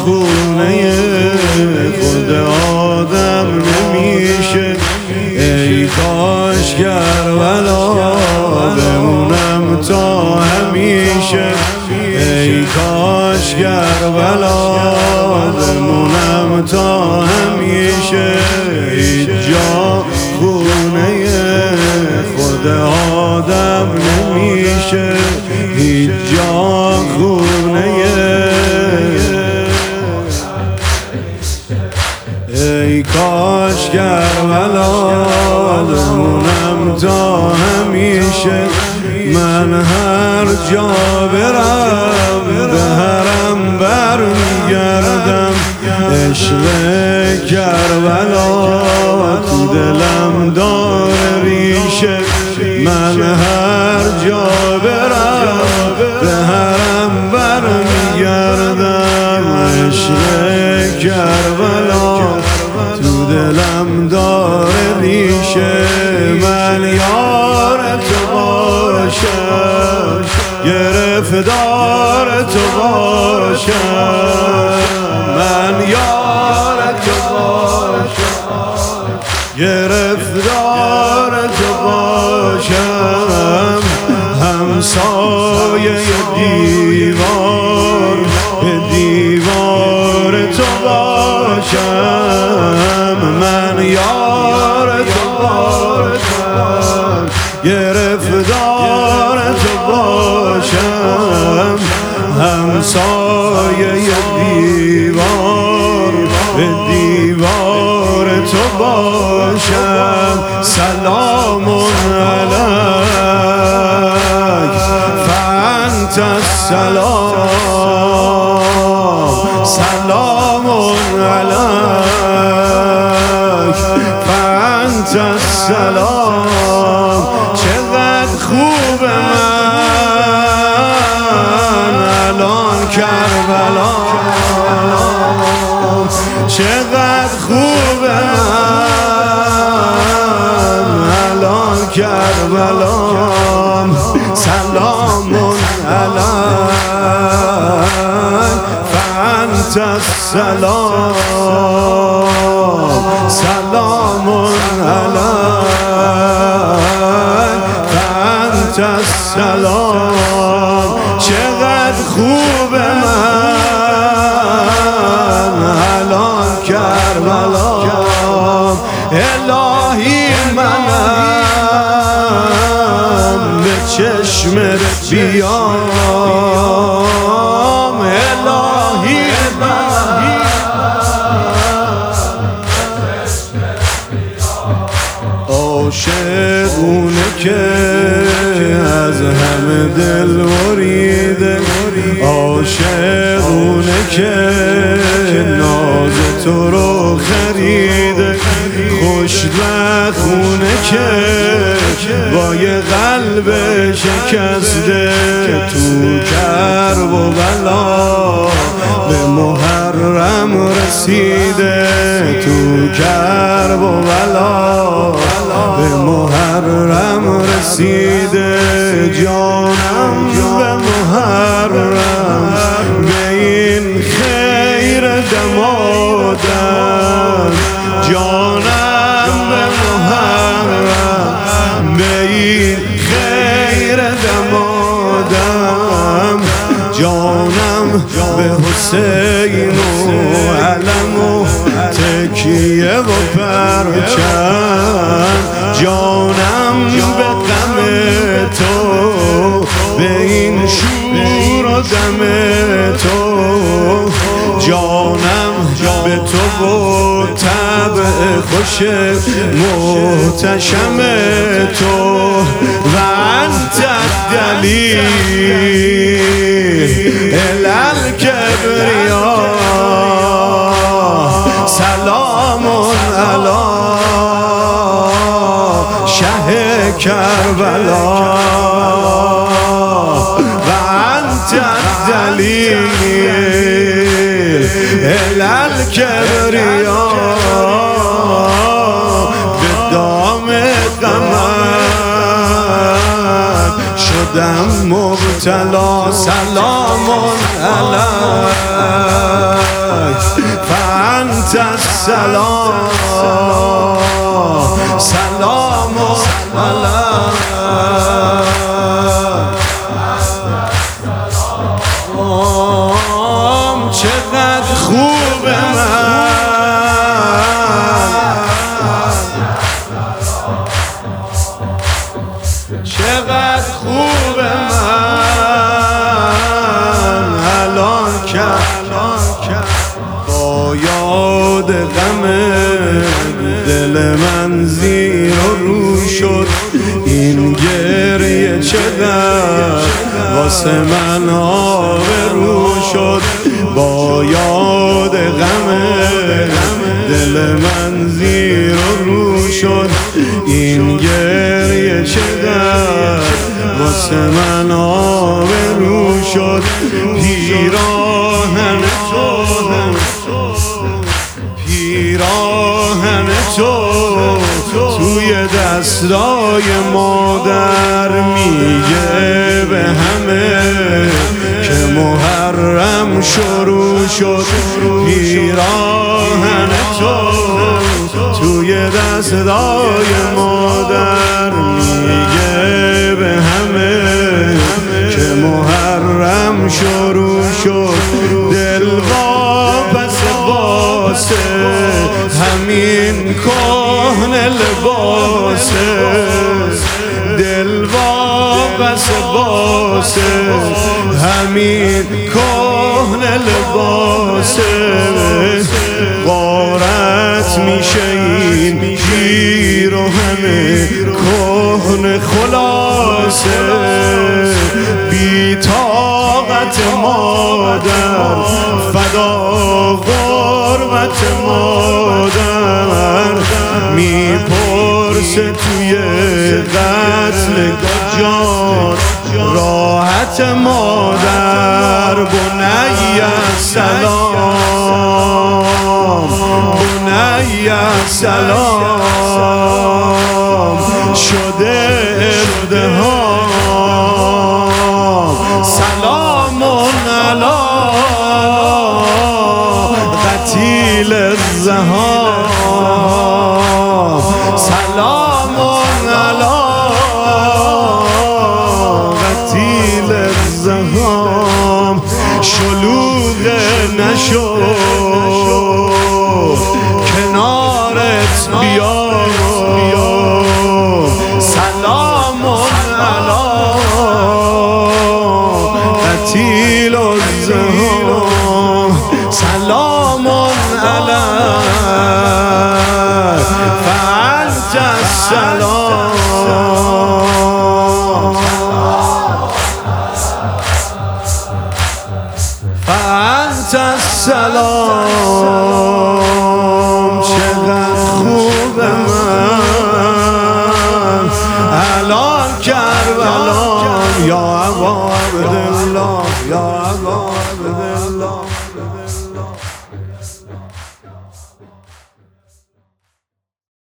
خونه خود آدم نمیشه. ای کاش کربلا بمونم تا همیشه. ای کاش کربلا بمونم تا همیشه. هیچ جا خونه خود آدم نمیشه. هیچ جا خونه. ای کاش کربلا بمونم تا همیشه. من هر جا برم به حرم برمیگردم. عشق کربلا تو دلم داره ریشه. من هر جا برم به حرم برمیگردم. عشق کربلا تو دلم داره ریشه. من یار تو باشم، گرفتار تو باشم. من یار تو باشم، گرفتار تو باشم. همسایه دیوار به دیوار تو باشم. من یار تو باشم، گرفتار تو باشم. همسایه دیوار به دیوار تو باشم. سلام علیک فانت السلام. سلام علیک فانت السلام. چقدر خوب من الان کربلا. چقدر خوب من الان کربلا. سلام علیک فانت السلام. سلام علیک فانت السلام. چقدر خوب من الان کربلا. الهی منم به چشمت بیام. الهی منم عاشقونه که از همه دل بریده. عاشقونه که ناز تو رو خریده. خوشبختونه که با یه قلب شکسته تو کرب و بلا به محرم رسیده. تو کرب و بلا به محرم رسیده. جانم به محرم به این خیر دمادم. جانم به محرم به این خیر دمادم. جانم به حسین و علم و تکیه و پرچم. جانم به غم تو به این شور و دم تو. جانم به تو و طبع خوش محتشم تو. و انت الدلیل الالکبریا. سلام علی شه کربلا. و انت الدلیل الالکبریا. به دام غمت شدم مبتلا. سلام علیک فانت السلام سلام علیک چقدر خوب چقدر خوب من الان کرد با یاد غم دل من زیر و رو شد این گریه چقدر واسه من آبرو شد با یاد غم دل من زیر و رو شد این گریه چقدر واسه من آبرو شد پیراهن تو توی دستای مادر میگه به همه که محرم شروع شد پیراهن تو توی دستای مادر میگه به همه که محرم شروع شد دل واپس واسه همین کهنه لباسه دل واپس واسه همین کهنه لباسه غارت میشه این پیراهن کهنه خلاصه بی طاقت مادر فدا غربت مادر میپرسه توی قتل جان راحت مادر بنی سلام بنی سلام شده ازدحام سلام علی قتیل الزحام سلام علی قتیل الزحام شلوغ نشو کنارت بیام سلام علی قتیل الزحام سلام علیک فانت السلام فانت السلام چقدر خوب من الان کربلا یا ابا عبدالله یا ابا عبدالله